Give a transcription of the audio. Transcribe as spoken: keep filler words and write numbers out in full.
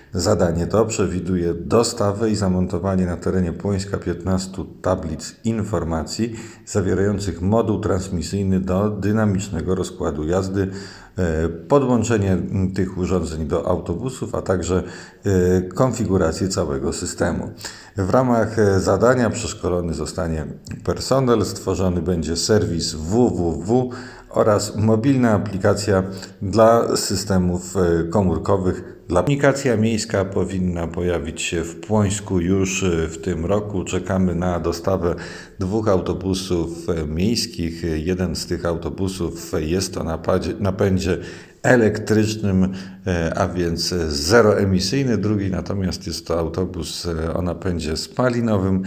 Zadanie to przewiduje dostawę i zamontowanie na terenie Płońska piętnastu tablic informacji zawierających moduł transmisyjny do dynamicznego rozkładu jazdy, podłączenie tych urządzeń do autobusów, a także konfigurację całego systemu. W ramach zadania przeszkolony zostanie personel, stworzony będzie serwis w w w oraz mobilna aplikacja dla systemów komórkowych. Komunikacja miejska powinna pojawić się w Płońsku już w tym roku. Czekamy na dostawę dwóch autobusów miejskich. Jeden z tych autobusów jest o napędzie elektrycznym, a więc zeroemisyjny. Drugi natomiast jest to autobus o napędzie spalinowym.